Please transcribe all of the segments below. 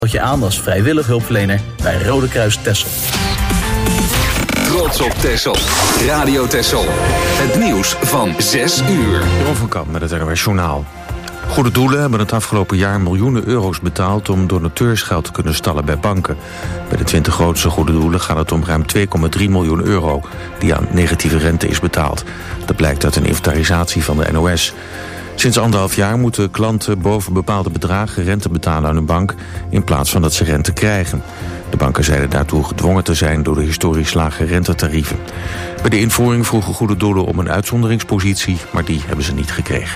Meld je aan als vrijwillig hulpverlener bij Rode Kruis Texel. Trots op Texel. Radio Texel. Het nieuws van 6 uur. Jeroen van Kamp met het NOS Journaal. Goede doelen hebben het afgelopen jaar miljoenen euro's betaald om donateursgeld te kunnen stallen bij banken. Bij de 20 grootste goede doelen gaat het om ruim 2,3 miljoen euro die aan negatieve rente is betaald. Dat blijkt uit een inventarisatie van de NOS. Sinds 1,5 jaar moeten klanten boven bepaalde bedragen rente betalen aan hun bank in plaats van dat ze rente krijgen. De banken zeiden daartoe gedwongen te zijn door de historisch lage rentetarieven. Bij de invoering vroegen goede doelen om een uitzonderingspositie, maar die hebben ze niet gekregen.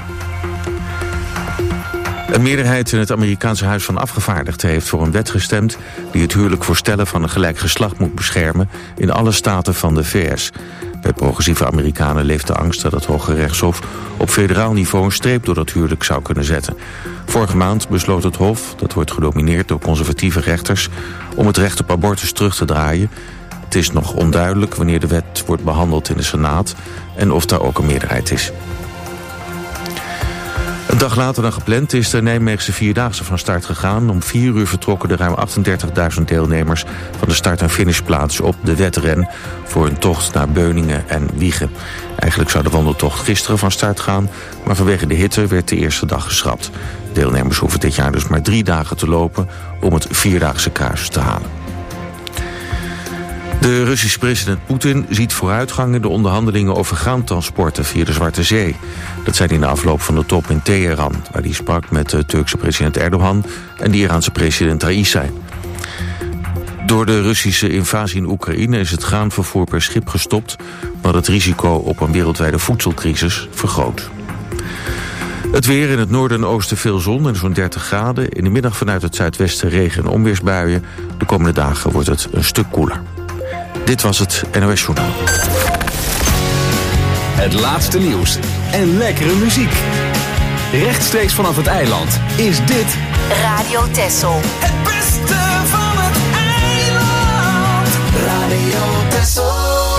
Een meerderheid in het Amerikaanse Huis van Afgevaardigden heeft voor een wet gestemd die het huwelijk voor stellen van een gelijk geslacht moet beschermen in alle staten van de VS. Bij progressieve Amerikanen leeft de angst dat het Hoge Rechtshof op federaal niveau een streep door dat huwelijk zou kunnen zetten. Vorige maand besloot het Hof, dat wordt gedomineerd door conservatieve rechters, om het recht op abortus terug te draaien. Het is nog onduidelijk wanneer de wet wordt behandeld in de Senaat en of daar ook een meerderheid is. Een dag later dan gepland is de Nijmeegse Vierdaagse van start gegaan. Om 4 uur vertrokken de ruim 38.000 deelnemers van de start- en finishplaats op de wedren voor een tocht naar Beuningen en Wijchen. Eigenlijk zou de wandeltocht gisteren van start gaan, maar vanwege de hitte werd de eerste dag geschrapt. Deelnemers hoeven dit jaar dus maar 3 dagen te lopen om het Vierdaagse kruis te halen. De Russische president Poetin ziet vooruitgang in de onderhandelingen over graantransporten via de Zwarte Zee. Dat zei hij in de afloop van de top in Teheran, waar hij sprak met de Turkse president Erdogan en de Iraanse president Raisi. Door de Russische invasie in Oekraïne is het graanvervoer per schip gestopt, wat het risico op een wereldwijde voedselcrisis vergroot. Het weer: in het noorden en oosten veel zon en zo'n 30 graden. In de middag vanuit het zuidwesten regen- en onweersbuien. De komende dagen wordt het een stuk koeler. Dit was het NOS Journaal. Het laatste nieuws en lekkere muziek. Rechtstreeks vanaf het eiland is dit Radio Texel. Het beste van het eiland. Radio Texel.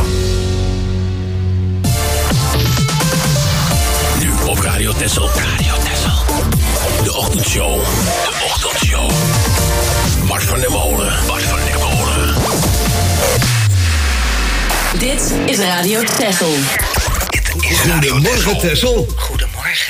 Nu op Radio Texel. Radio Texel. De ochtendshow. De ochtendshow. Bart van der Molen. Bart van der Molen. Dit is Radio Texel. Goedemorgen, Texel. Goedemorgen.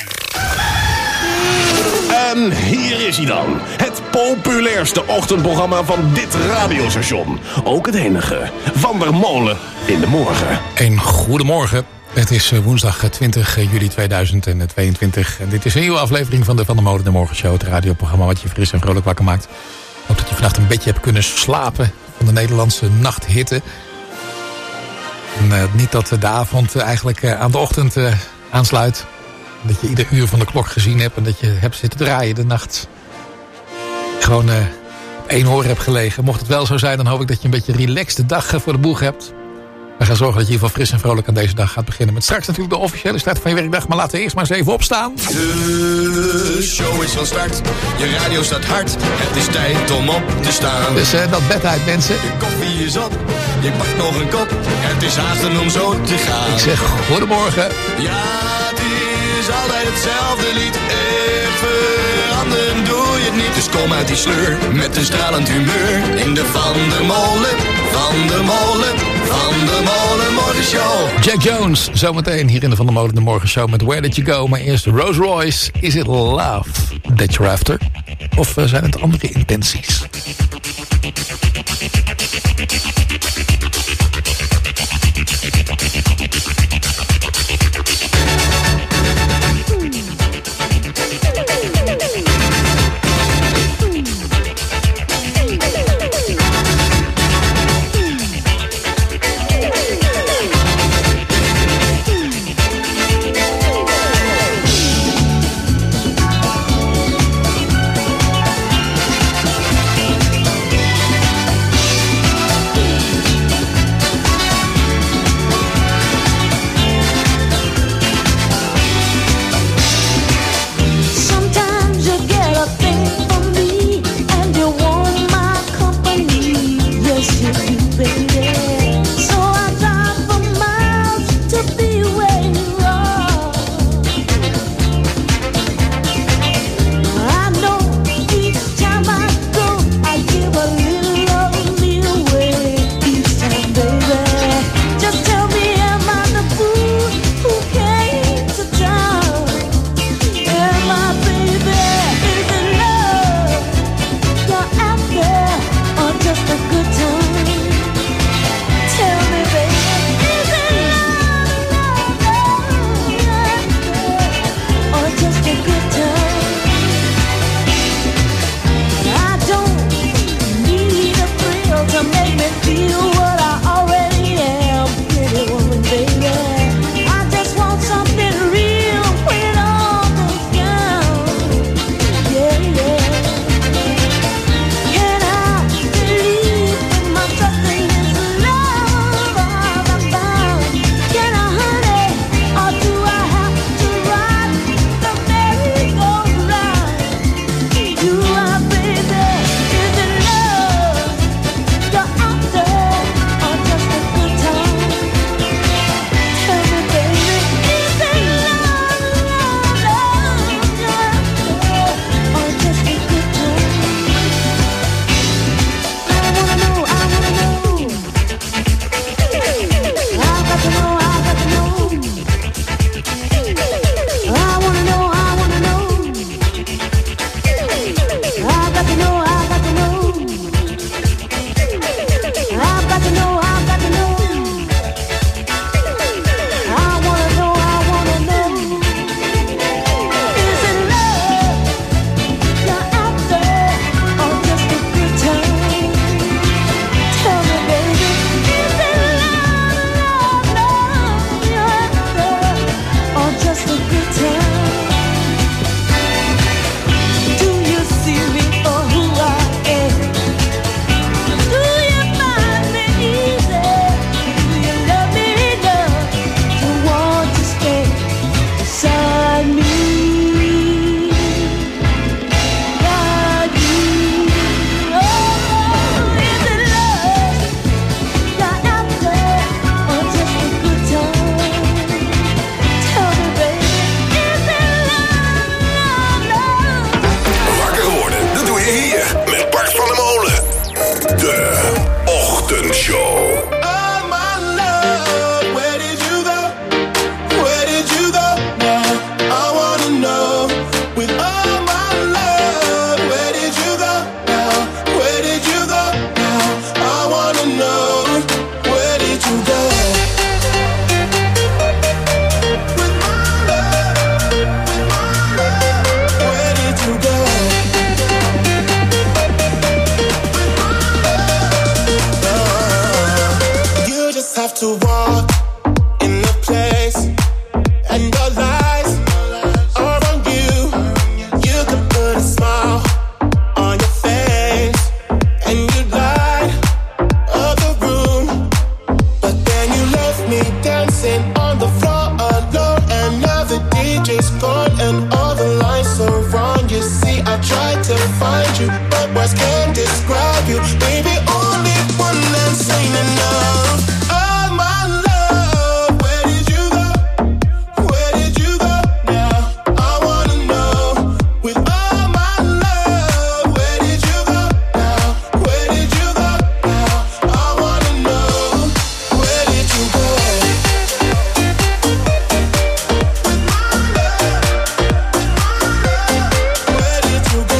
En hier is hij dan. Het populairste ochtendprogramma van dit radiostation. Ook het enige. Van der Molen in de morgen. Een goedemorgen. Het is woensdag 20 juli 2022. En dit is een nieuwe aflevering van de Van der Molen in de Morgenshow. Het radioprogramma wat je fris en vrolijk wakker maakt. Ik hoop dat je vannacht een beetje hebt kunnen slapen van de Nederlandse nachthitte. En niet dat de avond eigenlijk aan de ochtend aansluit. Dat je ieder uur van de klok gezien hebt en dat je hebt zitten draaien de nacht. Gewoon op 1 oor hebt gelegen. Mocht het wel zo zijn, dan hoop ik dat je een beetje een relaxte dag voor de boeg hebt. We gaan zorgen dat je in ieder geval fris en vrolijk aan deze dag gaat beginnen. Met straks natuurlijk de officiële start van je werkdag. Maar laten we eerst maar eens even opstaan. De show is van start. Je radio staat hard. Het is tijd om op te staan. Dus dat bed uit, mensen. De koffie is op. Je pakt nog een kop. Het is haasten om zo te gaan. Ik zeg goedemorgen. Ja, het is altijd hetzelfde lied. Echt veranderen doe je het niet. Dus kom uit die sleur met een stralend humeur. In de Van der Molen, Van der Molen, Van der Molen Morgenshow. Jack Jones, zometeen hier in de Van der Molen de Morgenshow met Where Did You Go? Maar eerst Rolls Royce. Is it love that you're after? Of zijn het andere intenties? to walk in the place, and your lies are on you. You could put a smile on your face, and you light up the room. But then you left me dancing on the floor alone, and now the DJ's gone and all the lights are wrong. You see, I tried to find you, but words can't describe you. Baby, only one that's ain't enough. Oh my love, where did you go? Where did you go now? I wanna know. With all my love, where did you go now? Where did you go now? I wanna know. Where did you go? With my love, where did you go?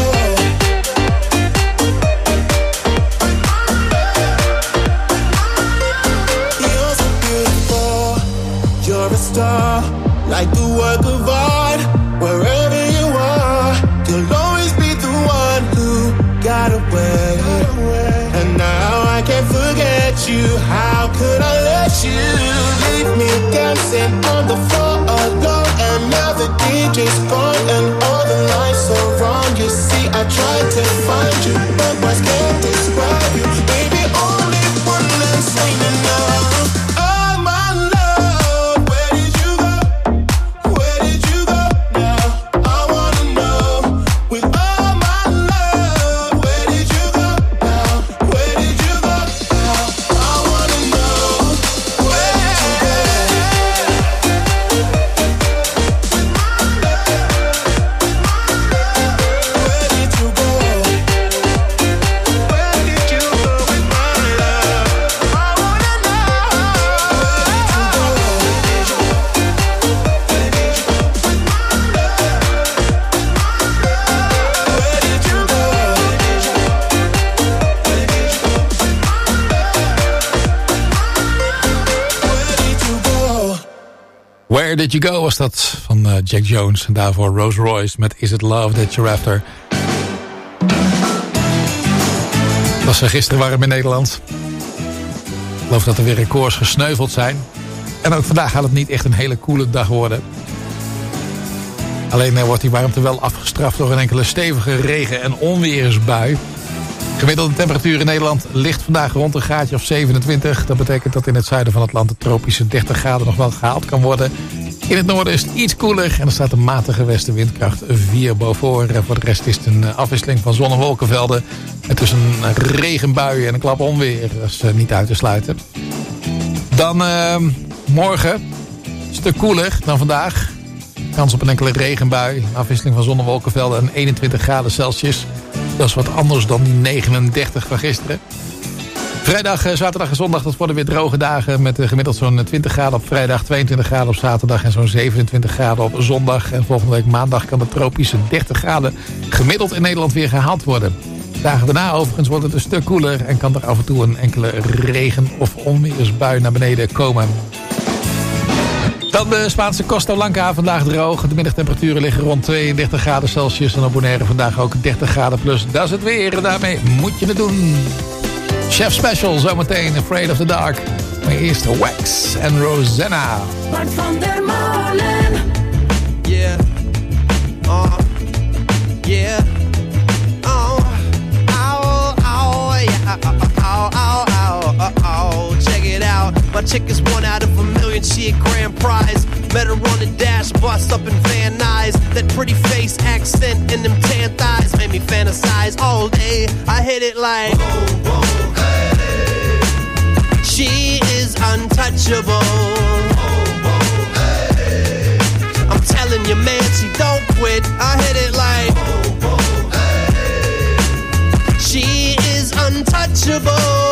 You're so beautiful, you're a star, like the work of art. Wherever you are, you'll always be the one who got away. And now I can't forget you. How could I let you leave me dancing on the floor alone? And now the DJ's gone and all the lights are wrong. You see, I tried to find you, but words can't describe you. Baby, only one that's ain't enough. Oh my love, where did you go? Where did you go now? I wanna know. With all my love, where did you go now? Where did you go now? I wanna know. Where did you go? With my love, where did you go? Where did you go with my love? I wanna know. Where did you go? With my love, where did you go? Where Did You Go was dat van Jack Jones. En daarvoor Rose Royce met Is It Love That You're After. Het was gisteren warm in Nederland. Ik geloof dat er weer records gesneuveld zijn. En ook vandaag gaat het niet echt een hele koele dag worden. Alleen wordt die warmte wel afgestraft door een enkele stevige regen- en onweersbui. Gemiddelde temperatuur in Nederland ligt vandaag rond een graadje of 27. Dat betekent dat in het zuiden van het land de tropische 30 graden nog wel gehaald kan worden. In het noorden is het iets koeler en er staat een matige westenwindkracht 4 boven. Voor de rest is het een afwisseling van zon- en wolkenvelden. En tussen een regenbui en een klap onweer. Dat is niet uit te sluiten. Dan morgen een stuk koeler dan vandaag. Kans op een enkele regenbui. Afwisseling van zon- en wolkenvelden en 21 graden Celsius. Dat is wat anders dan die 39 van gisteren. Vrijdag, zaterdag en zondag, dat worden weer droge dagen. Met gemiddeld zo'n 20 graden op vrijdag, 22 graden op zaterdag en zo'n 27 graden op zondag. En volgende week maandag kan de tropische 30 graden gemiddeld in Nederland weer gehaald worden. Dagen daarna overigens wordt het een stuk koeler en kan er af en toe een enkele regen- of onweersbui naar beneden komen. Dan de Spaanse Costa Blanca, vandaag droog. De middagtemperaturen liggen rond 32 graden Celsius. En op Bonaire vandaag ook 30 graden plus. Dat is het weer en daarmee moet je het doen. Chef Special zometeen, Afraid of the Dark. Maar eerst Wax en Rosanna. Bart van der Molen. Yeah. Yeah. Check it out. My chick is 1 out of a million, she a grand prize. Met her on the dash, bust up in Van Nuys. That pretty face, accent, and them tan thighs made me fantasize all day. I hit it like, oh, oh, hey. She is untouchable. Oh, oh, hey. I'm telling you, man, she don't quit. I hit it like, oh, oh, hey. She is untouchable.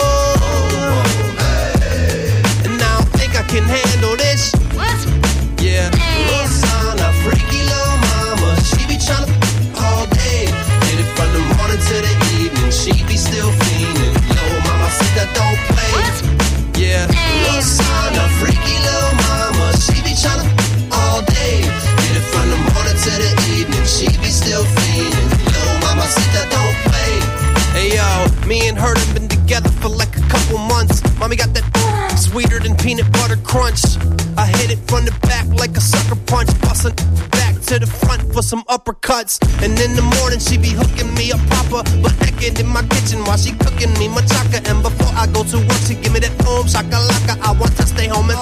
And I don't think I can handle this. What? Yeah. Rosanna, freaky little mama. She be tryna all day. Hit it from the morning to the evening. She be still fiending. Little mama, see that don't play. What? Yeah. Rosanna, freaky little mama. She be tryna all day. Hit it from the morning to the evening. She be still fiending. Little mama, see that don't play. Hey yo, me and her have been together for like a couple months. Mommy got that sweeter than peanut butter crunch. I hit it from the back like a sucker punch, bustin' back to the front for some uppercuts. And in the morning she be hooking me up proper, but naked in my kitchen while she cooking me machaca. And before I go to work, she give me that boom shakalaka. I want to stay home and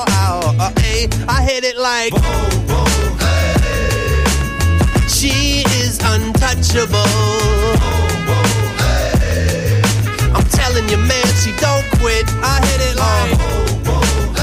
I hit it like boom, boom, hey. She is untouchable. Boom, boom, hey. I'm telling you, man, she don't quit. I hit it like boom, boom,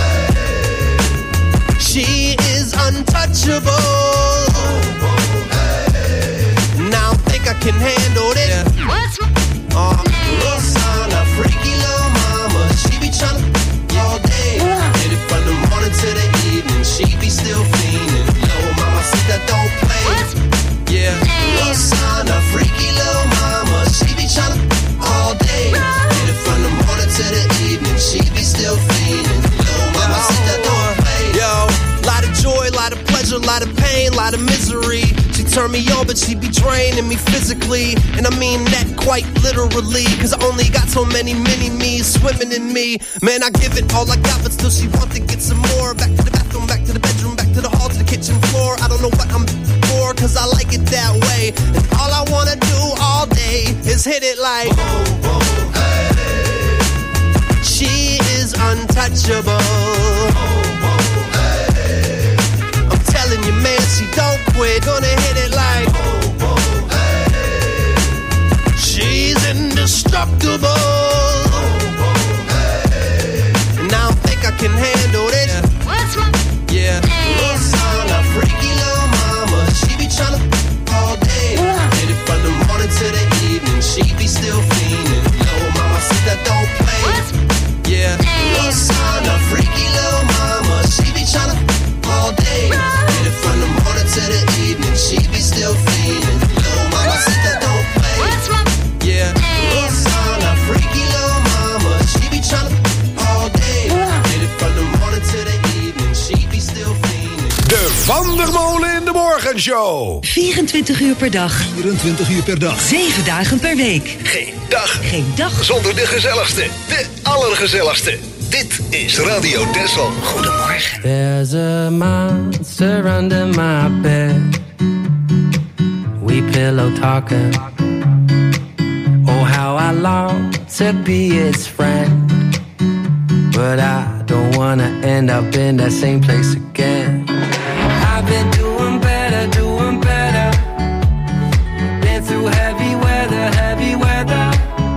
hey. She is untouchable. Boom, boom, hey. Now I think I can handle this. Yeah. What's little son, a freaky little mama. She be tryna all day. Hit it from the morning to the evening. She be still fiending. Little mama, see that don't play. Yeah, little son, a freaky little mama. She be tryna all day. Hit it from the morning to the evening. She be still fiending. Little mama, see that don't play. Yo, lot of joy, lot of pleasure, lot of pain, lot of misery. She turn me on, but she be draining me physically. And I mean that quite literally, cause I only got so many mini-me's swimming in me. Man, I give it all I got, but still she want to get some more. Back to the bathroom, back to the bedroom, back to the hall, to the kitchen floor. I don't know what I'm for, cause I like it that way. And all I wanna do all day is hit it like boom, boom, hey. She is untouchable. Boom, boom, hey. I'm telling you, man, she don't quit. Gonna hit it like boom, boom, hey. She's indestructible. Boom, boom, hey. And I don't think I can handle this. Yeah. What's my little son, a freaky little mama. She be tryna all day. Hit it from the morning to the evening. She be still fiending. Little mama, see that don't play. Yeah, little son, a freaky little mama. She be tryna all day. Hit it from the morning to the evening. She be still fiending. Little mama, see that don't play. Yeah, little son, a freaky little mama. She be tryna all day. Hit it from the morning to the evening. She be still fiending. De Van der Molen in de Morgenshow. 24 uur per dag. 24 uur per dag. 7 dagen per week. Geen dag zonder de gezelligste, de allergezelligste. Dit is Radio Texel. Goedemorgen. There's a monster under my bed. We pillow talking. Oh, how I long to be its friend. But I don't wanna end up in that same place again. I've been doing better, doing better. Been through heavy weather.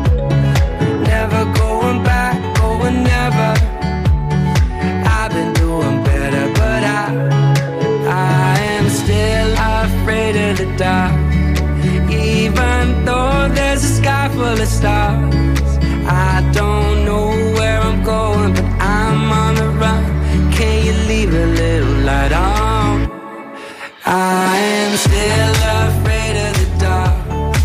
Never going back, going never. I've been doing better, but I am still afraid of the dark. Even though there's a sky full of stars, I don't know where I'm going, but I'm on the run. Can you leave a little light on? I am still afraid of the dark.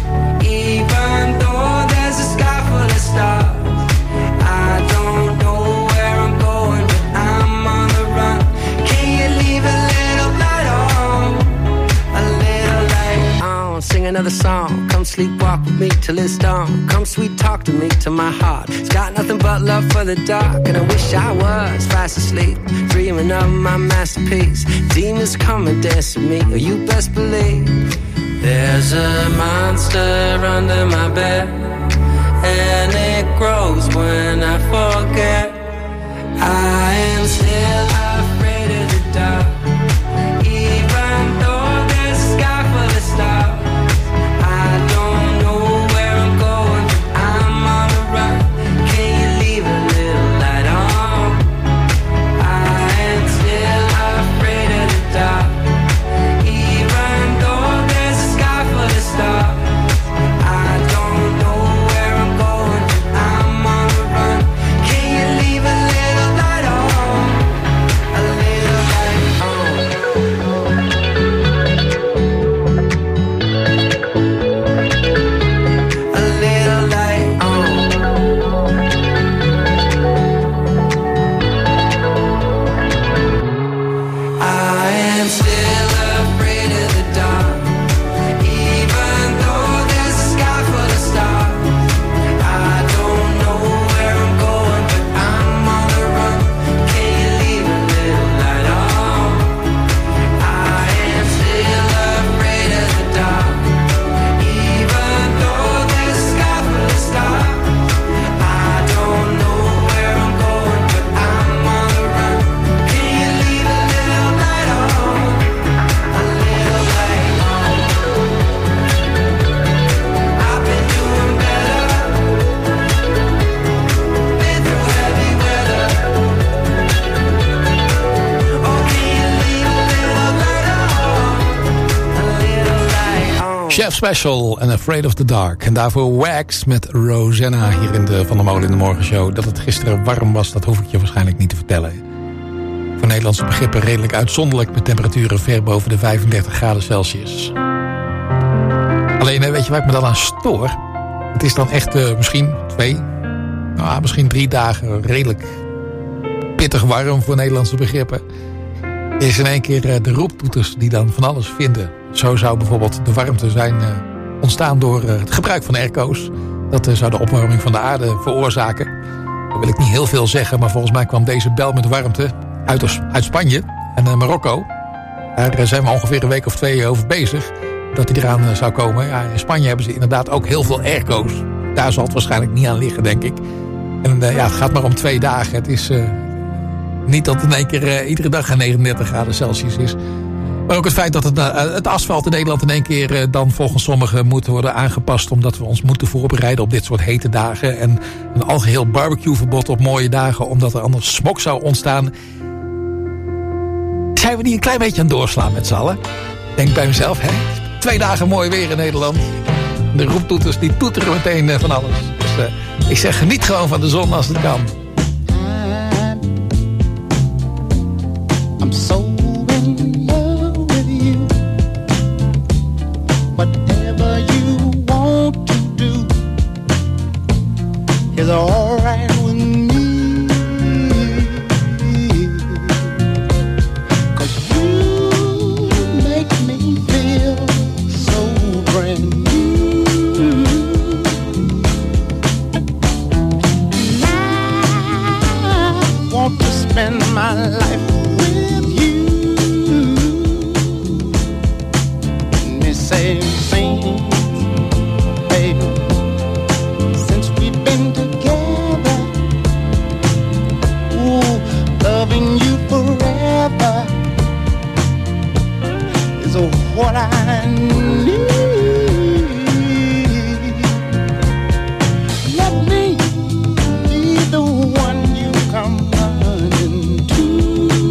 Even though there's a sky full of stars, I don't know where I'm going, but I'm on the run. Can you leave a little light on? A little light on. Sing another song. Come sleepwalk with me till it's dawn. Come sweet talk to me till my heart. It's got nothing but love for the dark. And I wish I was fast asleep, dreaming of my masterpiece. Demons come and dance with me, or you best believe. There's a monster under my bed, and it grows when I forget. I am still afraid of the dark. Even though there's a sky full of stars, I don't know where I'm going, but I'm on the run. Can you leave a little light on? I am still afraid of the dark. Even though there's a sky full of stars, I don't know where I'm going, but Chef Special en Afraid of the Dark. En daarvoor Wax met Rosanna hier in de Van der Molen in de Morgenshow. Dat het gisteren warm was, dat hoef ik je waarschijnlijk niet te vertellen. Voor Nederlandse begrippen redelijk uitzonderlijk met temperaturen ver boven de 35 graden Celsius. Alleen, weet je waar ik me dan aan stoor? Het is dan echt misschien 3 dagen redelijk pittig warm voor Nederlandse begrippen. Is in één keer de roeptoeters die dan van alles vinden. Zo zou bijvoorbeeld de warmte zijn ontstaan door het gebruik van airco's. Dat zou de opwarming van de aarde veroorzaken. Dan wil ik niet heel veel zeggen, maar volgens mij kwam deze bel met warmte uit Spanje en Marokko. Daar zijn we ongeveer een week of 2 over bezig dat die eraan zou komen. Ja, in Spanje hebben ze inderdaad ook heel veel airco's. Daar zal het waarschijnlijk niet aan liggen, denk ik. En het gaat maar om 2 dagen. Het is niet dat het in één keer iedere dag 39 graden Celsius is. Maar ook het feit dat het asfalt in Nederland in één keer dan volgens sommigen moet worden aangepast. Omdat we ons moeten voorbereiden op dit soort hete dagen. En een algeheel barbecueverbod op mooie dagen. Omdat er anders smog zou ontstaan. Zijn we niet een klein beetje aan het doorslaan met z'n allen? Denk bij mezelf, 2 dagen mooi weer in Nederland. De roeptoeters die toeteren meteen van alles. Dus ik zeg geniet gewoon van de zon als het kan. I'm so in love with you. Whatever you want to do is alright with me. 'Cause you make me feel so brand new. I want to spend my life same thing, baby. Since we've been together, ooh, loving you forever is what I need. Let me be the one you come running to.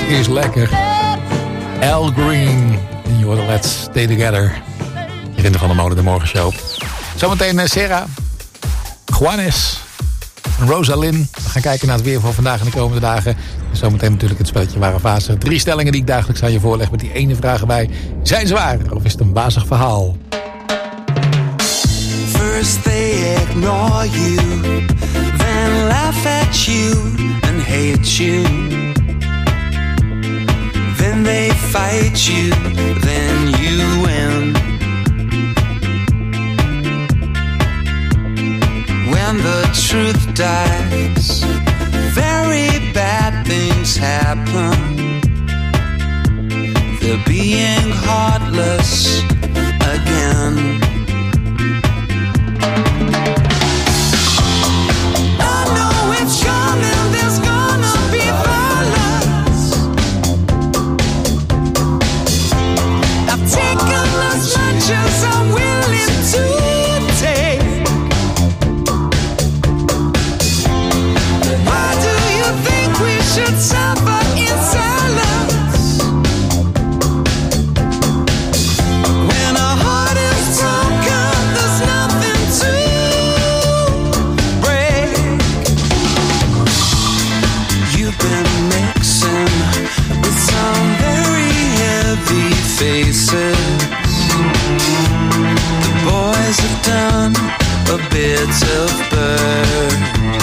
is lekker. Al Green. En je hoort Let's Stay Together. Hier in de Van der Molen de Morgenshow. Zometeen Sarah, Juanes en Rosalind. We gaan kijken naar het weer van vandaag en de komende dagen. En zometeen natuurlijk het spelletje Waar of Wazig. 3 stellingen die ik dagelijks aan je voorleg met die ene vraag erbij. Zijn ze waar of is het een wazig verhaal? First they ignore you, then laugh at you and hate you. Then they fight you, then you win. When the truth dies, very bad things happen. They're being heartless again. I know it's coming, there's gonna be violence. I've taken as much as I'm willing to take. Why do you think we should suffer in silence? When our heart is broken, there's nothing to break. You've been mixing with some very heavy faces. The boys have done a bit of bird.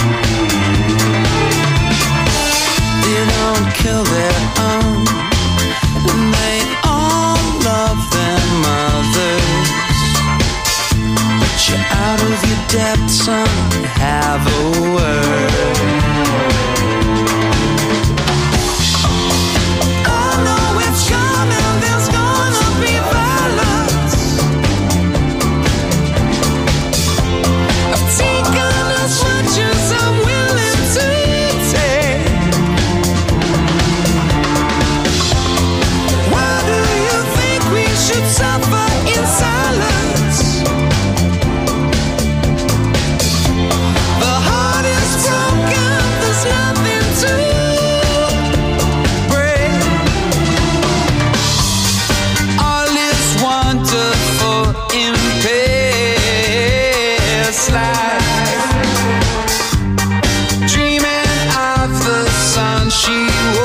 They don't kill their own, and they all love their mothers. But you're out of your depth, son, have a word. I know it's coming, there's gonna be violence. I've taken as much as I'm willing to take. Why do you think we should suffer in silence? The heart is broken, there's nothing to break. All is wonderful in past life. Dreaming of the sun she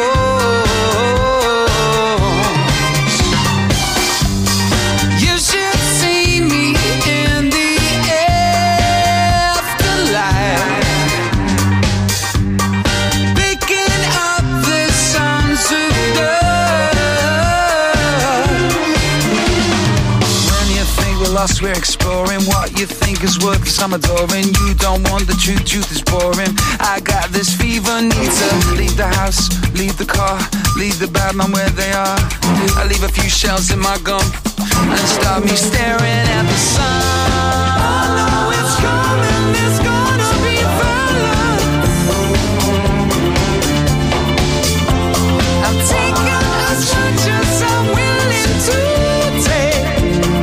was. You should see me in the afterlife, picking up the sons of God. When you think we're lost, we're exploring what you think is worth some adoring. You don't want the truth, truth is boring. I got this fever, need to leave the house, leave the car, leave the bad man where they are. I leave a few shells in my gum and start me staring at the sun. I know it's coming, there's gonna be violence. I've taken as much as I'm willing to take.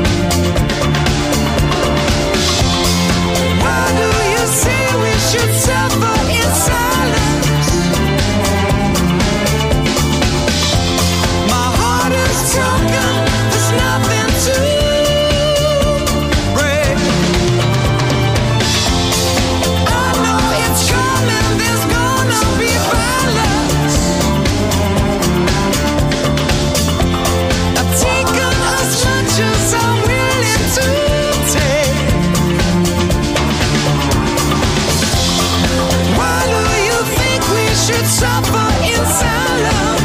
Why do you say we should suffer in silence? My heart is broken, there's nothing to break. I know it's coming, there's gonna be violence. I've taken as much as I'm willing to take. Why do you think we should suffer in silence?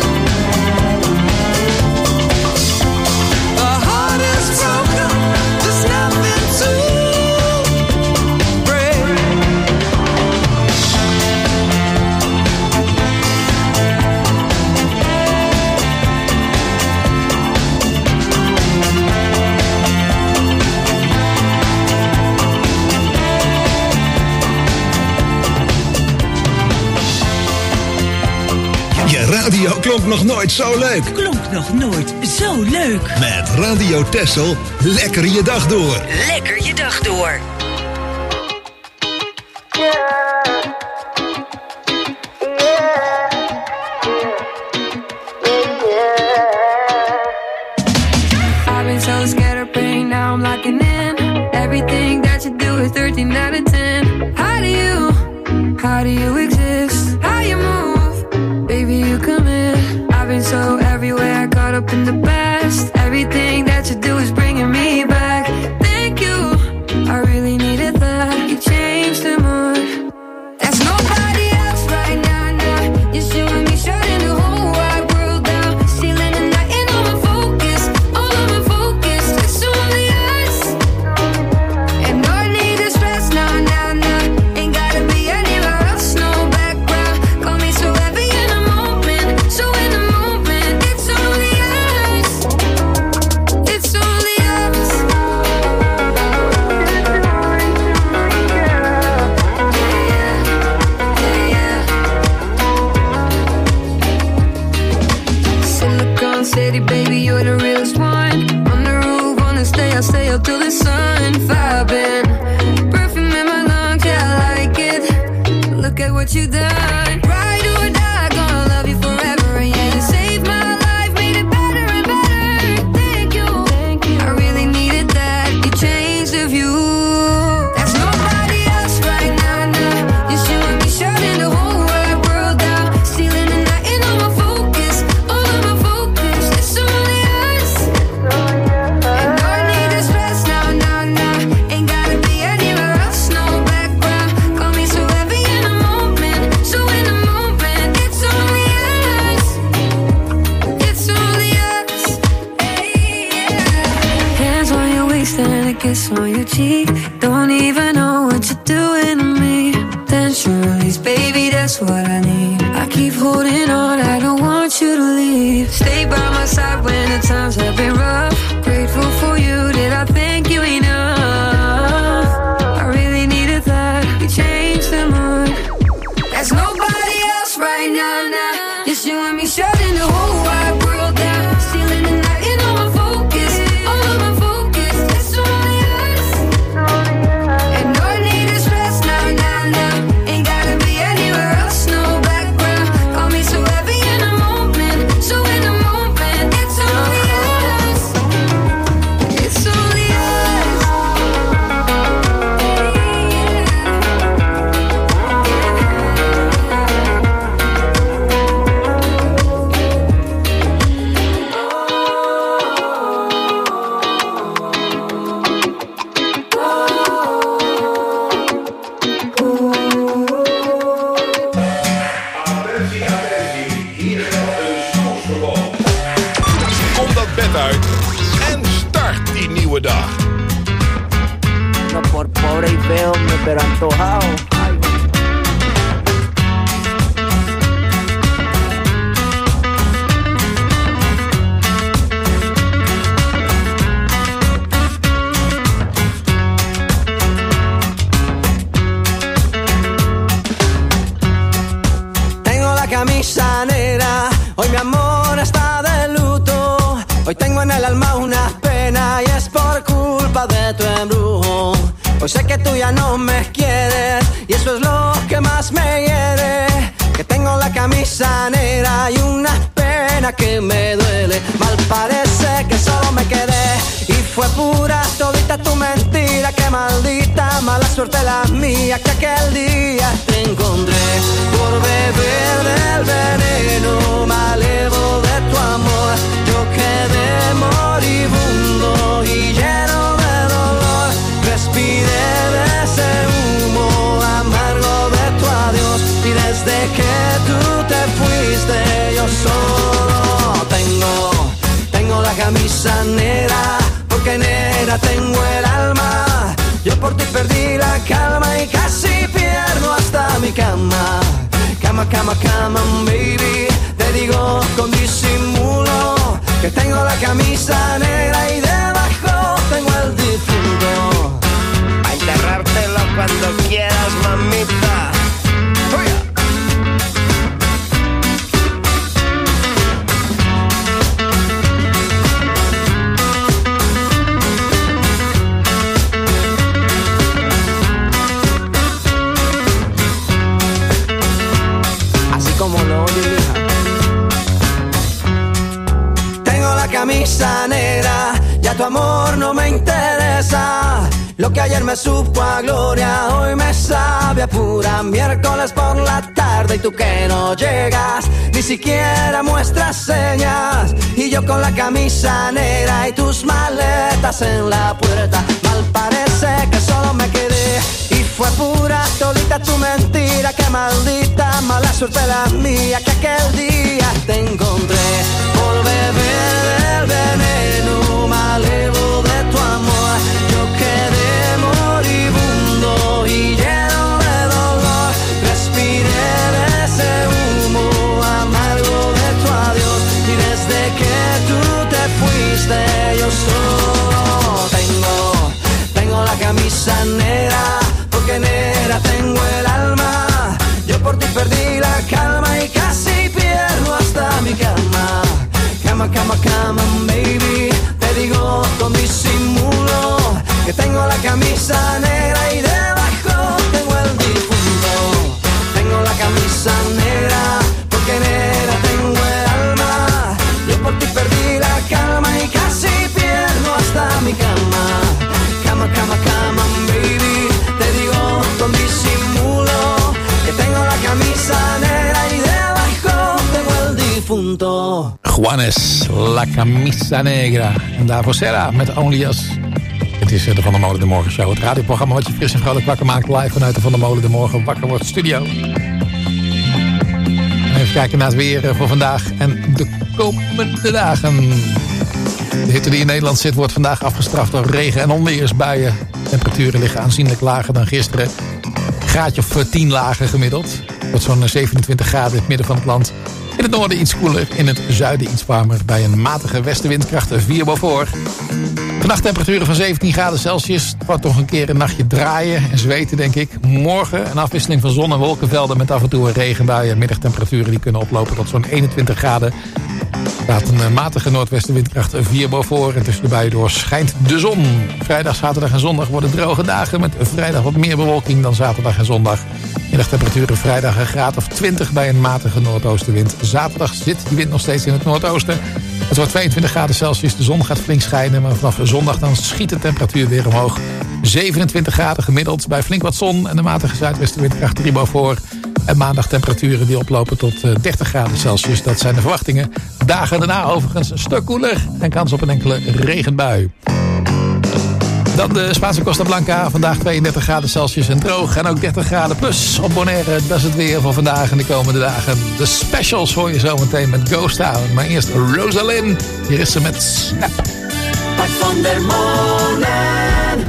The heart is broken, there's nothing to break. Je radio klonk nog nooit zo leuk. Klonk nog nooit zo leuk. Met Radio Texel, lekker je dag door. Lekker je dag door. kiss on your cheek. Don't even know what you're doing to me. Then she release, baby, that's what I need. I keep holding on, I don't want you to leave. Stay by my side when the times have been rough. Grateful for you, did I thank you enough? I really needed that, you changed the mood. There's nobody else right now, now. Just you and me shutting the whole wide world down. Stealing the night in all my focus, all of my focus. It's only us. And no need is rest now, now, now. Ain't gotta be anywhere else, no background. Call me so heavy in a moment, so in a moment. It's only us. It's only us. Kom dat bed uit en start die nieuwe dag. No por pobre y feo, pero antojado. Tengo la camisa negra, hoy mi amor está de luto. Hoy tengo en el alma una pena y es por culpa de tu embrujo. Hoy sé que tú ya no me quieres y eso es lo que más me hiere. Que tengo la camisa negra y una pena que me duele. Mal parece que solo me quedé y fue pura todita tu mentira. Que maldita mala suerte la mía que aquel día te encontré. Por beber del veneno malevo de tu amor, yo quedé moribundo y lleno de dolor. Respiré de ese humo amargo de tu adiós y desde que tú te fuiste yo solo tengo la camisa negra, porque negra tengo el alma. Yo por ti perdí la calma y casi pierdo hasta mi cama. Cama, cama, cama, baby, te digo con disimulo que tengo la camisa negra y debajo tengo el difunto. A enterrártelo cuando quieras, mamita. Así como lo oye, hija. Tengo la camisa negra, ya tu amor no me interesa. Lo que ayer me supo a gloria, hoy me sabe a pura. Miércoles por la tarde y tú que no llegas, ni siquiera muestras señas. Y yo con la camisa negra y tus maletas en la puerta. Mal parece que solo me quedé y fue pura todita tu mentira. Que maldita mala suerte la mía que aquel día te encontré. Por beber del veneno malevo de tu amor, yo quedé moribundo y lleno de dolor. Respiré de ese humo amargo de tu adiós y desde que tú te fuiste yo solo tengo la camisa negra, porque negra tengo el alma. Yo por ti perdí la calma y casi pierdo hasta mi cama. Cama, cama, cama, baby, te digo con disimulo que tengo la camisa negra y debajo tengo el difunto. Tengo la camisa negra, porque negra tengo el alma. Yo por ti perdí la calma y casi pierdo hasta mi cama. Cama, cama, cama, baby, te digo con disimulo que tengo la camisa negra y debajo tengo el difunto. Juanes, La Camisa Negra. En daarvoor Serra met Only Us. Het is de Van der Molen de Morgen Show. Het radioprogramma wat je fris en vrolijk wakker maakt. Live vanuit de Van der Molen de Morgen Wakker Wordt Studio. En even kijken naar het weer voor vandaag en de komende dagen. De hitte die in Nederland zit wordt vandaag afgestraft door regen- en onweersbuien. Temperaturen liggen aanzienlijk lager dan gisteren. Een graadje of 10 lager gemiddeld. Het wordt zo'n 27 graden in het midden van het land. In het noorden iets koeler, in het zuiden iets warmer. Bij een matige westenwindkracht 4 boven. Vannacht temperaturen van 17 graden Celsius. Het wordt nog een keer een nachtje draaien en zweten, denk ik. Morgen een afwisseling van zon- en wolkenvelden met af en toe een regenbuien. Middagtemperaturen die kunnen oplopen tot zo'n 21 graden. Er staat een matige noordwestenwindkracht 4 boven. En tussen de buien door schijnt de zon. Vrijdag, zaterdag en zondag worden droge dagen. Met vrijdag wat meer bewolking dan zaterdag en zondag. Middagtemperaturen vrijdag een graad of 20 bij een matige noordoostenwind. Zaterdag zit die wind nog steeds in het noordoosten. Het wordt 22 graden Celsius. De zon gaat flink schijnen. Maar vanaf zondag dan schiet de temperatuur weer omhoog. 27 graden gemiddeld bij flink wat zon. En de matige zuidwestenwindkracht 3 boven. En maandag temperaturen die oplopen tot 30 graden Celsius. Dat zijn de verwachtingen. Dagen daarna overigens een stuk koeler. En kans op een enkele regenbui. Dan de Spaanse Costa Blanca. Vandaag 32 graden Celsius en droog. En ook 30 graden plus op Bonaire. Dat is het weer voor vandaag en de komende dagen. De specials hoor je zometeen met Ghost Town. Maar eerst Rosalind. Hier is ze met Snap. Bart van der Molen.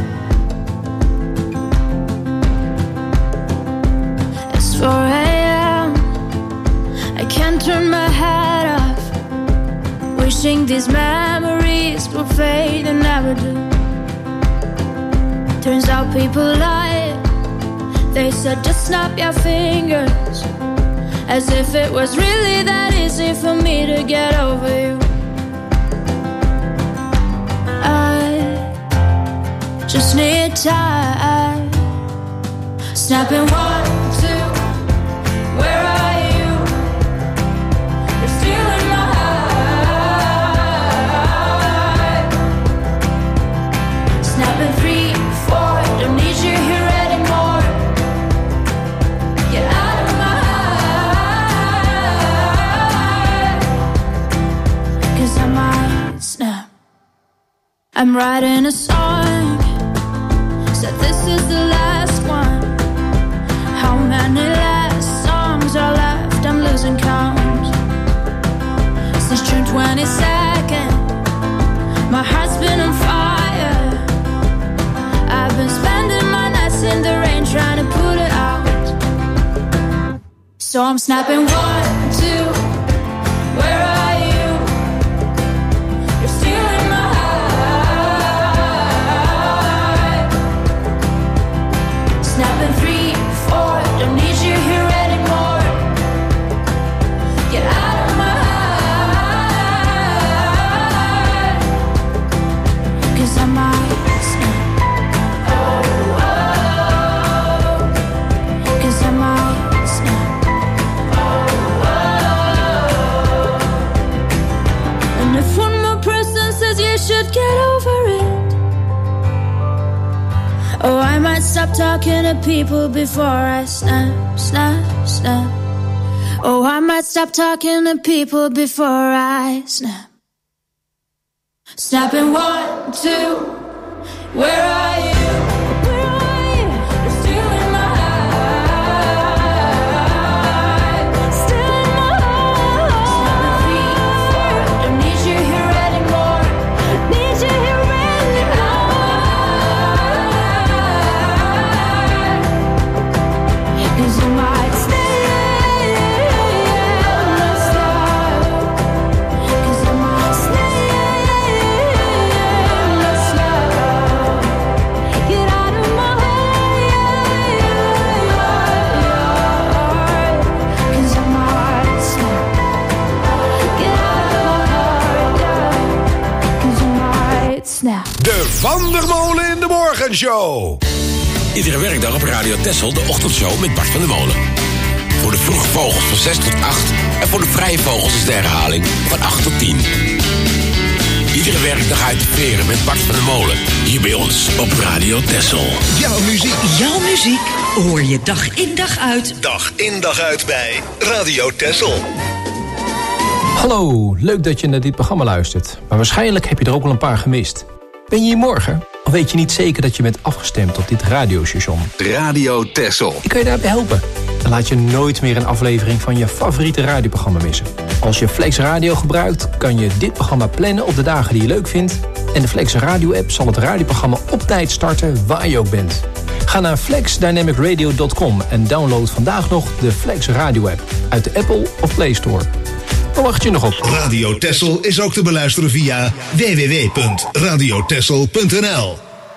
It's 4 a.m. I can't turn my head off. Wishing these memories will fade and never do. Turns out people lie. They said just snap your fingers. As if it was really that easy for me to get over you. I just need time. Snapping 1, 2. Where are you? You're still in my heart. Snapping 3, 4. Don't need you here anymore. Get out of my heart. 'Cause I might snap. I'm writing a song. Said this is the last one. How many last songs are left? I'm losing count. Since June 22nd, my heart's been on fire. I've been spending my nights in the rain trying to put it out. So I'm snapping 1, 2. Where are you? You're still in my heart. Snapping 3, 4. Don't need you here anymore. Get out of my heart. 'Cause I might snap. Oh, oh. 'Cause I might snap. Oh, oh. And if one more person says you should get over it, oh, I might stop talking to people before I snap, snap, snap. Oh, I might stop talking to people before I snap. Snapping 1, 2. Where are you? Where are you? You're still in my heart. Still in my heart. Snapping 3, 4. Don't need you here anymore. Need you here anymore. 'Cause I might stay. Let's stop. 'Cause I might stay. Let's stop. Get out of my heart. 'Cause I might stop. Get out of my heart. 'Cause I might snap. De Van der Molen in de Morgenshow. Iedere werkdag op Radio Texel de ochtendshow met Bart van der Molen. Voor de vroege vogels van 6 tot 8 en voor de vrije vogels is de herhaling van 8 tot 10. Iedere werkdag uit de veren met Bart van der Molen. Hier bij ons op Radio Texel. Jouw muziek. Jouw muziek hoor je dag in dag uit. Dag in dag uit bij Radio Texel. Hallo, leuk dat je naar dit programma luistert. Maar waarschijnlijk heb je er ook wel een paar gemist. Ben je hier morgen? Of weet je niet zeker dat je bent afgestemd op dit radiostation? Radio Texel. Ik kan je daarbij helpen. en laat je nooit meer een aflevering van je favoriete radioprogramma missen. Als je Flex Radio gebruikt, kan je dit programma plannen op de dagen die je leuk vindt. En de Flex Radio app zal het radioprogramma op tijd starten waar je ook bent. Ga naar flexdynamicradio.com en download vandaag nog de Flex Radio app uit de Apple of Play Store. Dan wacht je nog op. Radio Texel is ook te beluisteren via www.radiotexel.nl.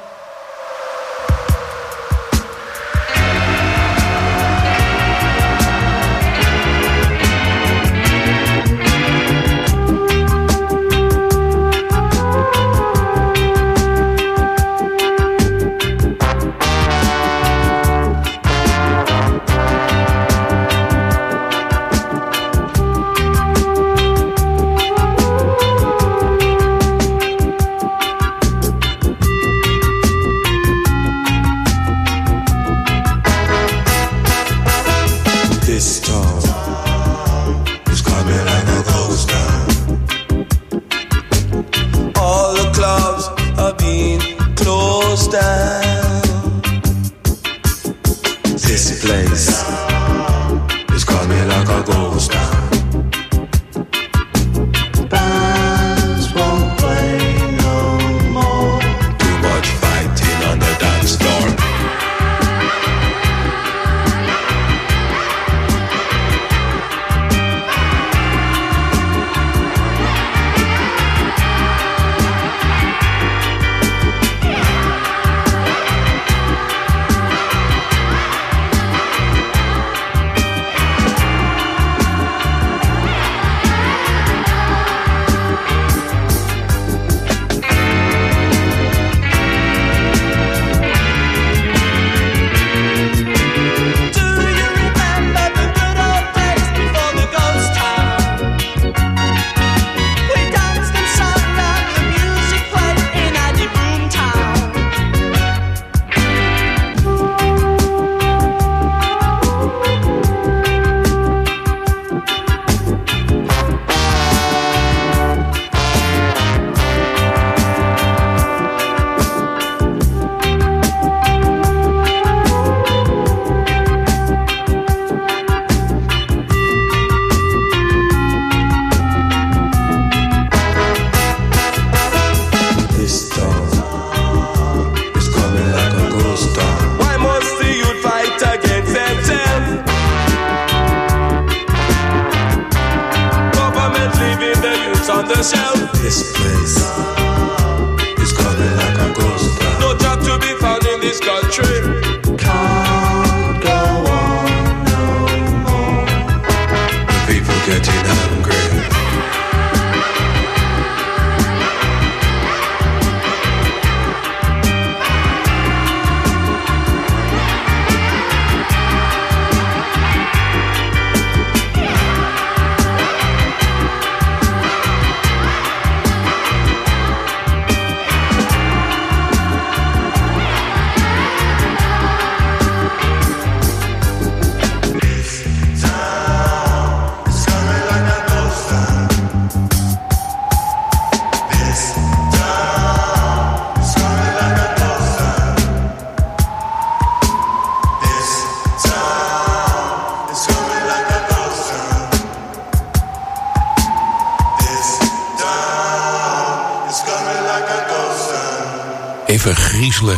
Even griezelen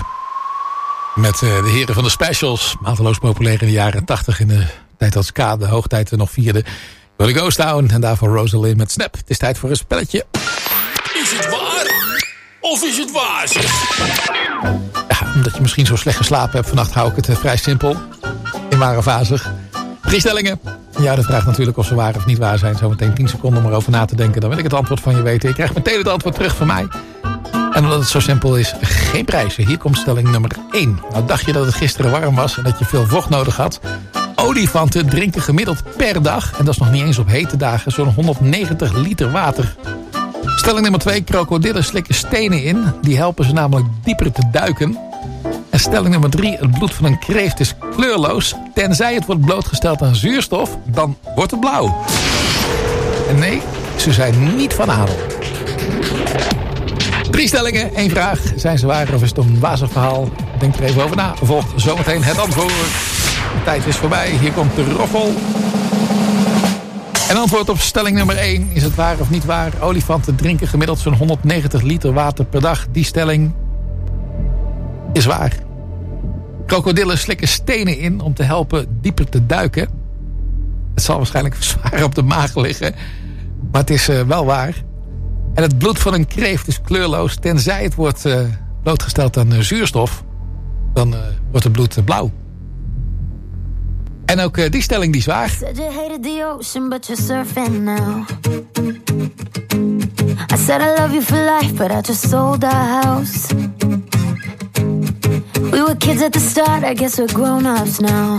met de heren van de Specials. Mateloos populair in de jaren 80 in de tijd dat Ska de hoogtijd nog vierde. Willie Ghost Town en daarvoor Rosalind met Snap. Het is tijd voor een spelletje. Is het waar? Of is het waar? Ja, omdat je misschien zo slecht geslapen hebt vannacht, hou ik het vrij simpel. In ware fazig. 3 stellingen. Ja, de vraag natuurlijk of ze waar of niet waar zijn. Zometeen 10 seconden om erover na te denken. Dan wil ik het antwoord van je weten. Je krijgt meteen het antwoord terug van mij. En omdat het zo simpel is, geen prijzen. Hier komt stelling nummer 1. Nou dacht je dat het gisteren warm was en dat je veel vocht nodig had. Olifanten drinken gemiddeld per dag, en dat is nog niet eens op hete dagen, zo'n 190 liter water. Stelling nummer 2. Krokodillen slikken stenen in. Die helpen ze namelijk dieper te duiken. En stelling nummer 3. Het bloed van een kreeft is kleurloos. Tenzij het wordt blootgesteld aan zuurstof, dan wordt het blauw. En nee, ze zijn niet van adel. 3 stellingen, 1 vraag. Zijn ze waar of is het een wazig verhaal? Denk er even over na. Volgt zometeen het antwoord. De tijd is voorbij. Hier komt de roffel. En antwoord op stelling nummer 1. Is het waar of niet waar? Olifanten drinken gemiddeld zo'n 190 liter water per dag. Die stelling is waar. Krokodillen slikken stenen in om te helpen dieper te duiken. Het zal waarschijnlijk zwaar op de maag liggen. Maar het is wel waar. En het bloed van een kreeft is kleurloos. Tenzij het wordt blootgesteld aan zuurstof. Dan wordt het bloed blauw. En ook die stelling die is waar. Said you hated the ocean, but you're surfing now. I said I love you for life, but I just sold our house. We were kids at the start, I guess we're grown-ups now.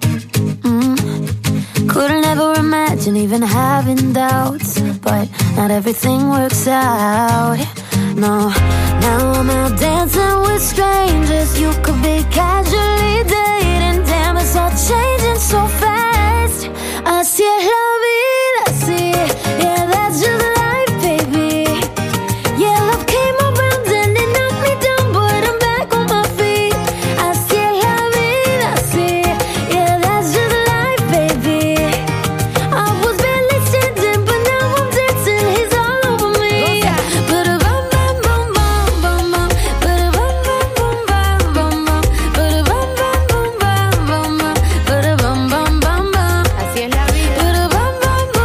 Couldn't ever imagine even having doubts, but not everything works out. No, now I'm out dancing with strangers. You could be casually dating. Damn, it's all changing so fast. Así es la vida, sí. Yeah, that's just life, baby. Yeah, love came around and it knocked me down, but I'm back on my feet. Así es la vida, sí. Yeah, that's just life, baby. I was barely standing, but now I'm dancing. He's all over me. Ba-da-bum, bum, bum, bum, bum, bum. Ba-da-bum, bum, bum, bum, bum, bum. Ba-da-bum, bum, bum, bum, bum, bum. Ba-da-bum, bum, bum, bum. Así es la vida. Ba-da-bum, bum, bum,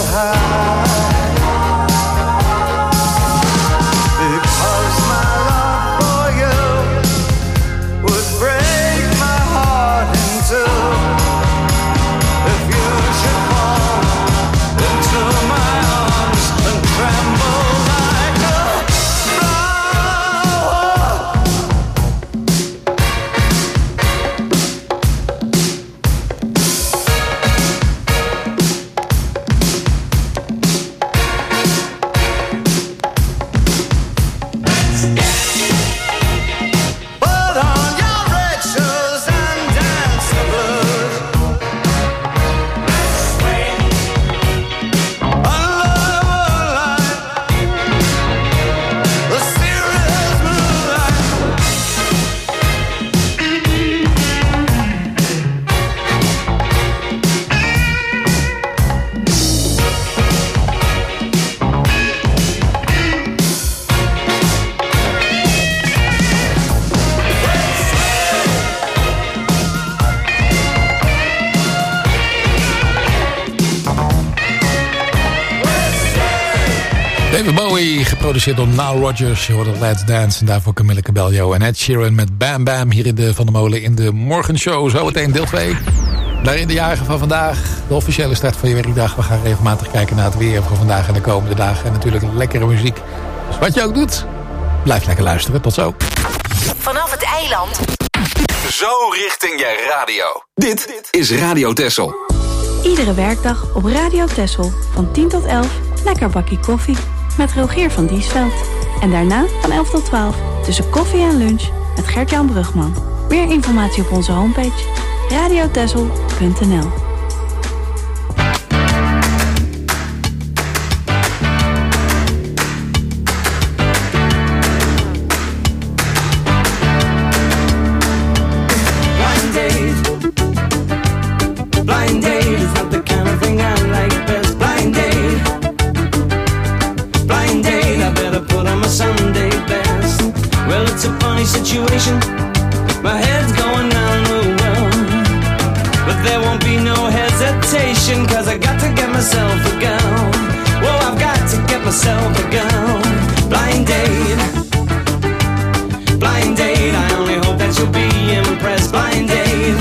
high. Because my love for you would break my heart in two. If you should fall into my arms and tremble like a flower. Put on your red shoes and dance the blues. Under the moonlight, the serious moonlight. David Bowie, geproduceerd door Nile Rodgers. Je hoorde Let's Dance en daarvoor Camille Cabello en Ed Sheeran met Bam Bam hier in de Van der Molen in de morgenshow. Zometeen deel 2. Daarin de jaren van vandaag, de officiële start van je werkdag. We gaan regelmatig kijken naar het weer van vandaag en de komende dagen. En natuurlijk lekkere muziek. Dus wat je ook doet, blijf lekker luisteren. Tot zo. Vanaf het eiland. Zo richting je radio. Dit is Radio Texel. Iedere werkdag op Radio Texel van 10 tot 11 lekker bakkie koffie met Rogier van Diesveld. En daarna van 11 tot 12 tussen koffie en lunch met Gert-Jan Brugman. Meer informatie op onze homepage radiotexel.nl. Blind date. Blind date is not the kind of thing I like best. Blind date. Blind date, I better put on my Sunday best. Well, it's a funny situation. My head's going down the well. But there won't be no hesitation, cause I got to get myself a girl. Whoa, I've got to get myself a girl. Blind date. Blind date, I only hope that you'll be impressed. Blind date.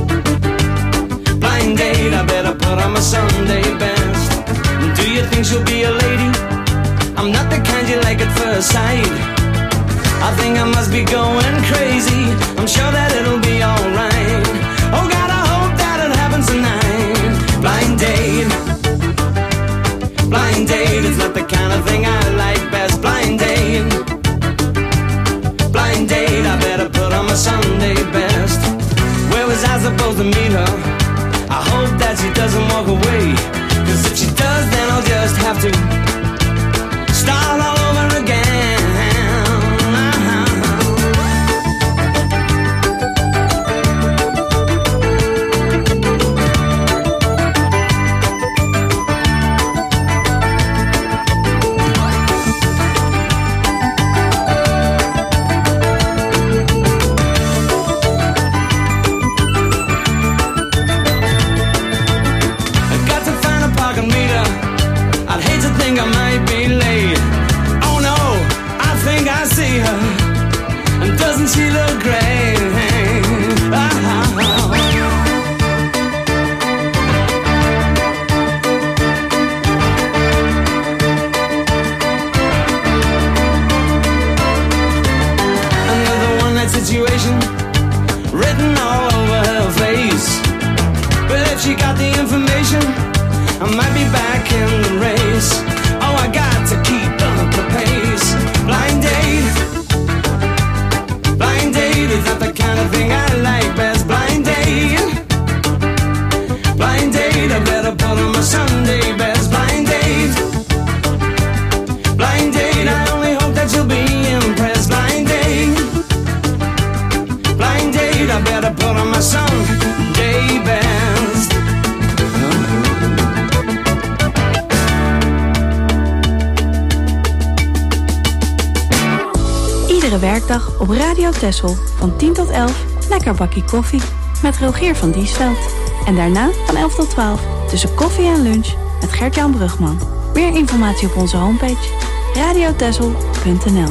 Blind date, I better put on my Sunday best. Do you think she'll be a lady? I'm not the kind you like at first sight. I think I must be going crazy. I'm sure that it'll be alright. Oh God, I hope that it happens tonight. Blind date. Blind date is not the kind of thing I like best. Blind date. Blind date, I better put on my Sunday best. Where was I supposed to meet her? I hope that she doesn't walk away. Cause if she does, then I'll just have to start all over again. I might be late. Oh no, I think I see her. And doesn't she look great? Another one-night situation written all over her face. But if she got the information, I might be back in the race. Oh, I got to keep up the pace. Blind date. Blind date is not the kind of thing I like best. Blind date. Blind date, I better put on my Sunday best. Blind date. Blind date, I only hope that you'll be impressed. Blind date. Blind date, I better put on my Sunday best. Iedere werkdag op Radio Texel van 10 tot 11 lekker bakkie koffie met Rogier van Diesveld. En daarna van 11 tot 12 tussen koffie en lunch met Gert-Jan Brugman. Meer informatie op onze homepage radiotexel.nl.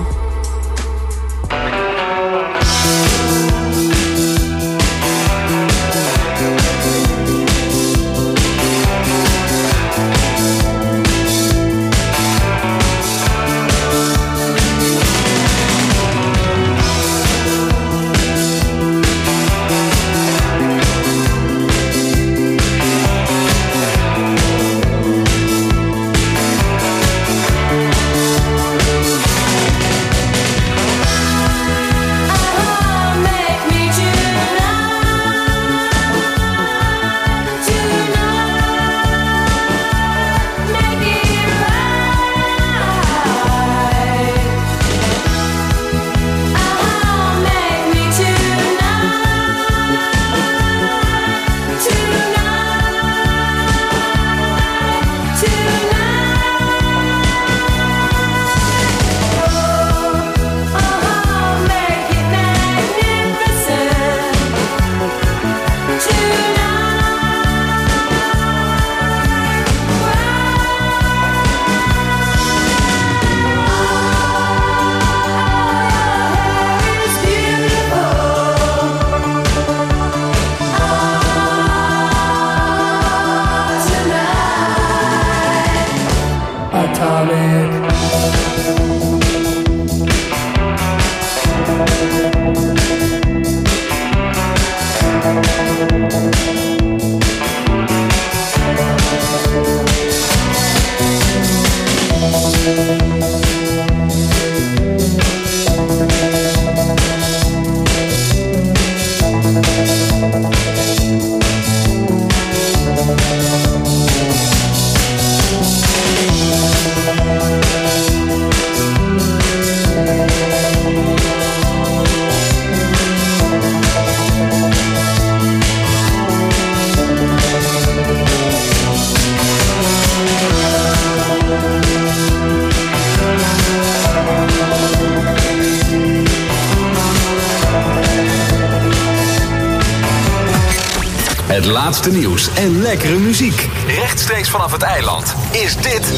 Het laatste nieuws en lekkere muziek. Rechtstreeks vanaf het eiland is dit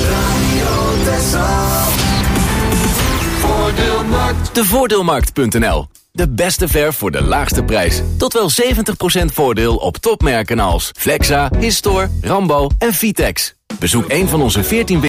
Voordeelmarkt. De Voordeelmarkt.nl. De beste verf voor de laagste prijs. Tot wel 70% voordeel op topmerken als Flexa, Histor, Rambo en Vitex. Bezoek een van onze 14